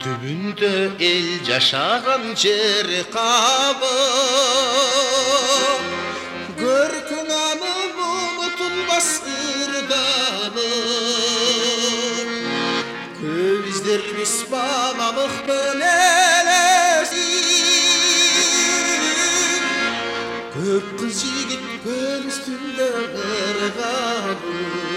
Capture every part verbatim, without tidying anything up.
түбүндө эл жашаган жер кабы, көркүң аны унутулбас ырдабы. Көп издербиз балалыктын элесин, көп кыз жигит көл үстүндө ыргабы.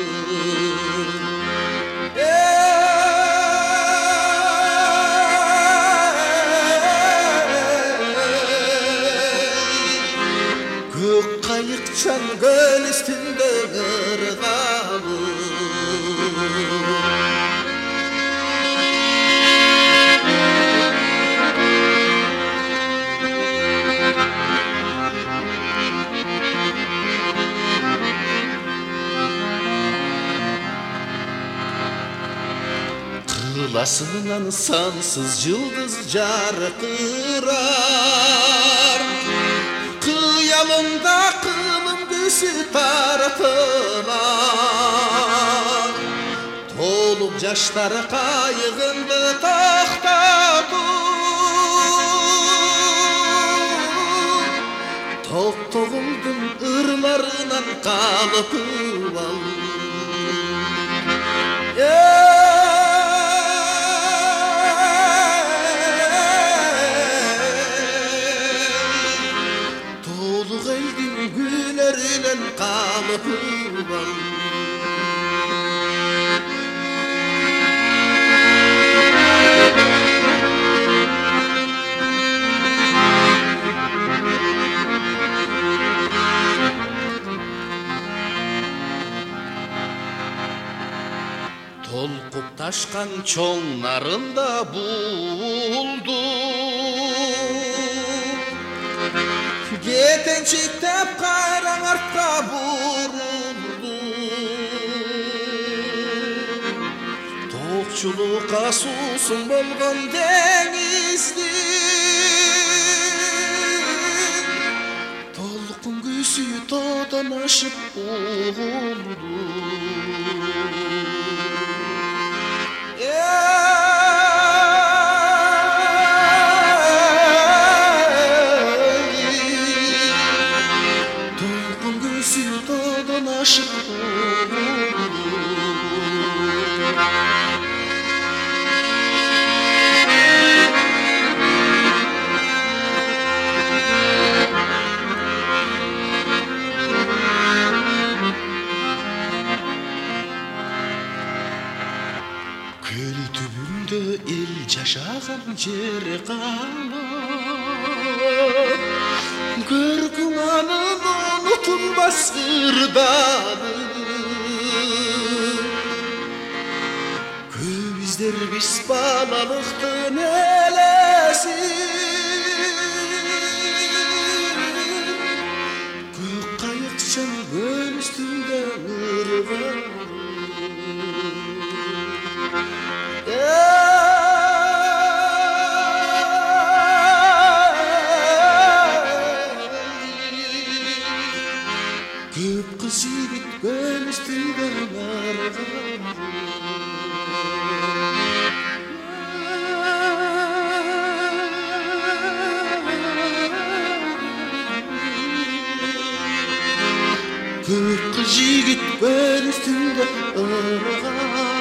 Көк кайыкчан көл үстүндө ыргабы. Кыласынан сансыз жылдыз жаркырар, кыялымда кылым күсү таратылар. Толук жаштар кайыгынды токтотуп, токтогулдун ырларынан калып ал. Толук элдин күлөрүнөн калып ал. Толкуп ташкан чоң нарында булду, кетенчиктеп кайраң артка бурулду. Токчулукка суусун болгон деңиздин, толкун күсү тоодон ашып угулду. Толкун күсү тоодон ашып угулду. Көл түбүндө эл жашаган жер калып, көркүң анын унутулбас ырдабы. Көп издербиз балалыктын элесин, көк кайыкчан көл үстүндө ыргабы. Көп кыз жигит көл үстүндө ыргабы. Көп кыз жигит көл үстүндө ыргабы.